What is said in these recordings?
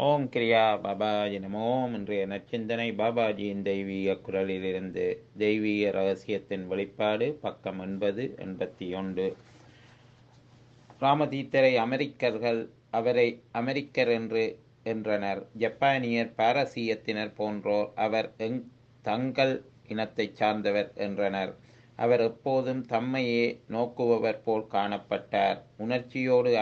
ஓம் கிரியா பாபாஜி நமோம். இன்றைய நற்சிந்தனை பாபாஜியின் தெய்வீக குரலிலிருந்து. தெய்வீக ரகசியத்தின் வெளிப்பாடு, பக்கம் 80-81. ராமதீத்தரை அமெரிக்கர்கள் அவரை அமெரிக்கர் என்றனர். ஜப்பானியர் பாரசீகத்தினர் போன்றோர் அவர் தங்கள் இனத்தைச் சார்ந்தவர் என்றனர். அவர் எப்போதும் தம்மையே நோக்குபவர் போல் காணப்பட்டார். உணர்ச்சியோடு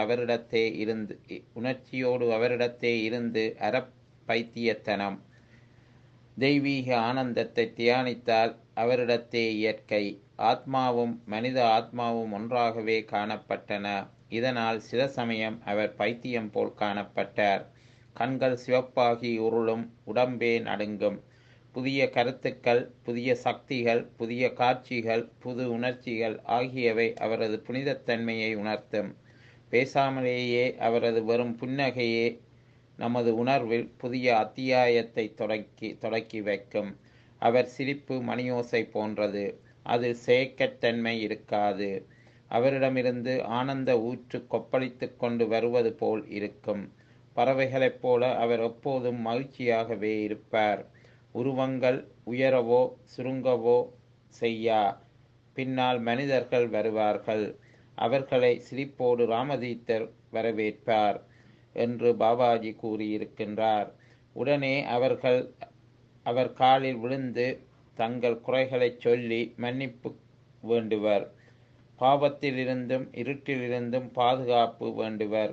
அவரிடத்தே இருந்து அறப்பைத்தியத்தனம். தெய்வீக ஆனந்தத்தை தியானித்தால் அவரிடத்தே இயற்கை ஆத்மாவும் மனித ஆத்மாவும் ஒன்றாகவே காணப்பட்டன. இதனால் சில சமயம் அவர் பைத்தியம் போல் காணப்பட்டார். கண்கள் சிவப்பாகி உருளும், உடம்பே நடுங்கும். புதிய கருத்துக்கள், புதிய சக்திகள், புதிய காட்சிகள், புது உணர்ச்சிகள் ஆகியவை அவரது புனிதத்தன்மையை உணர்த்தும். பேசாமலேயே அவரது வெறும் புன்னகையே நமது உணர்வில் புதிய அத்தியாயத்தை தொடக்கி வைக்கும். அவர் சிரிப்பு மணியோசை போன்றது. அதில் செயற்கத்தன்மை இருக்காது. அவரிடமிருந்து ஆனந்த ஊற்று கொப்பளித்து கொண்டு வருவது போல் இருக்கும். பறவைகளைப் போல அவர் எப்போதும் மகிழ்ச்சியாகவே இருப்பார். உருவங்கள் உயரவோ சுருங்கவோ செய்யா. பின்னால் மனிதர்கள் வருவார்கள். அவர்களை சிரிப்போடு ராமதீத்தர் வரவேற்பார் என்று பாபாஜி கூறியிருக்கின்றார். உடனே அவர் காலில் விழுந்து தங்கள் குறைகளைச் சொல்லி மன்னிப்பு வேண்டுவர். பாவத்திலிருந்தும் இருட்டிலிருந்தும் பாதுகாப்பு வேண்டுவர்.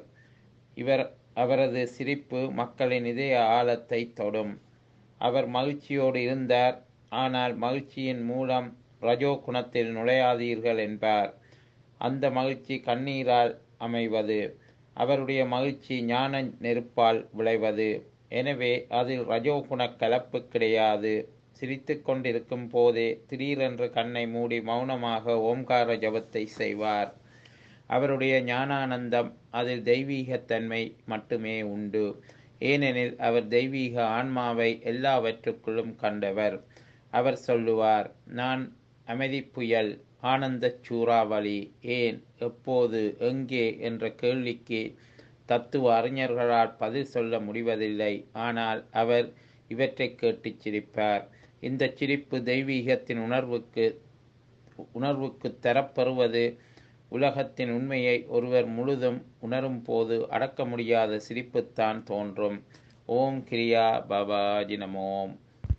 அவரது சிரிப்பு மக்களின் இதய ஆழத்தை தொடும். அவர் மகிழ்ச்சியோடு இருந்தார். ஆனால் மகிழ்ச்சியின் மூலம் ரஜோ குணத்தில் நுழையாதீர்கள் என்பார். அந்த மகிழ்ச்சி கண்ணீரால் அமைவது. அவருடைய மகிழ்ச்சி ஞான நெருப்பால் விளைவது. எனவே அதில் ரஜோகுண கலப்பு கிடையாது. சிரித்து கொண்டிருக்கும் போதே திடீரென்று கண்ணை மூடி மௌனமாக ஓம்கார ஜபத்தை செய்வார். அவருடைய ஞானானந்தம் அதில் தெய்வீகத்தன்மை மட்டுமே உண்டு. ஏனெனில் அவர் தெய்வீக ஆன்மாவை எல்லாவற்றுக்குள்ளும் கண்டவர். அவர் சொல்லுவார், நான் அமைதி புயல், ஆனந்தச் சூறாவளி. ஏன், எப்போது, எங்கே என்ற கேள்விக்கு தத்துவ அறிஞர்களால் பதில் சொல்ல முடிவதில்லை. ஆனால் அவர் இவற்றை கேட்டு சிரிப்பார். இந்த சிரிப்பு தெய்வீகத்தின் உணர்வுக்கு தரப்பெறுவது. உலகத்தின் உண்மையை ஒருவர் முழுதும் உணரும் போது அடக்க முடியாத சிரிப்புத்தான் தோன்றும். ஓம் கிரியா பாபாஜி நமோம்.